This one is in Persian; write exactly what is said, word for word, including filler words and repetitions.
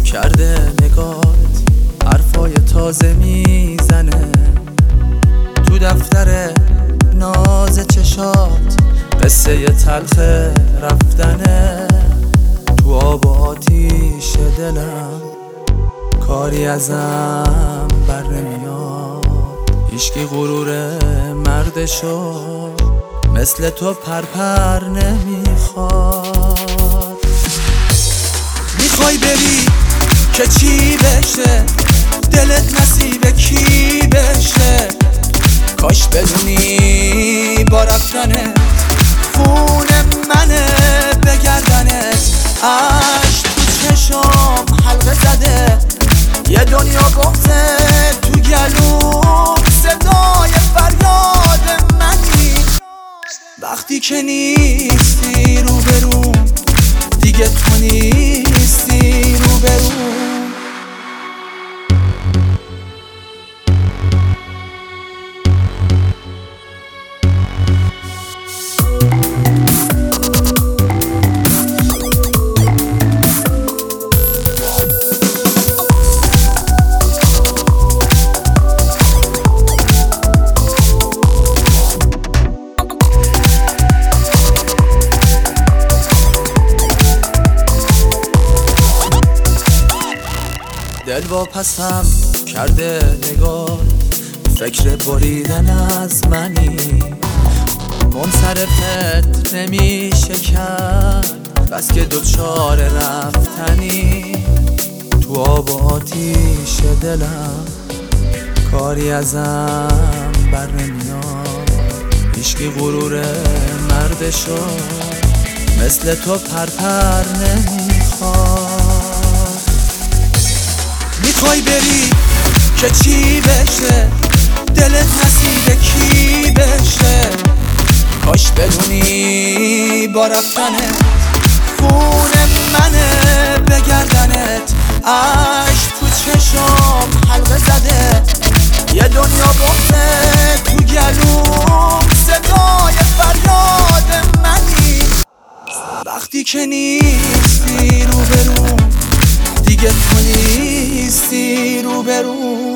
کرده نگات حرفای تازه میزنه تو دفتر ناز چشات، قصه تلخ رفتنه تو آب و آتیش دلم، کاری ازم بر نمیاد. هیچکی غرور مردشو مثل تو پرپر نمیخواد. میخوای بری که چی بشه، دلت نصیب کی بشه، کاش بدونی با رفتنت خون منه بگردنت. عشق تو چشم حلقه زده، یه دنیا بغضه تو گلوم، صدای فریاد منی وقتی که نیستی روبروم، دیگه تو نیستی روبروم. دل واپسم کرده نگاه، فکر بریدن از منی، منصرفت نمیشه کرد بس که دوچار رفتنی. تو آب و آتیش دلم، کاری ازم بر نمیاد. هیچکی غرور مردشو مثل تو پرپر نمیخواد. میخوای بری که چی بشه، دلت نصیب کی بشه، کاش بدونی با رفتنت خون منه بگردنت. عشق تو چشم حلقه زده، یه دنیا بغضه تو گلوم، صدای فریاد منی وقتی که نیستی روبروم، دیگه تو نیستی روبروم.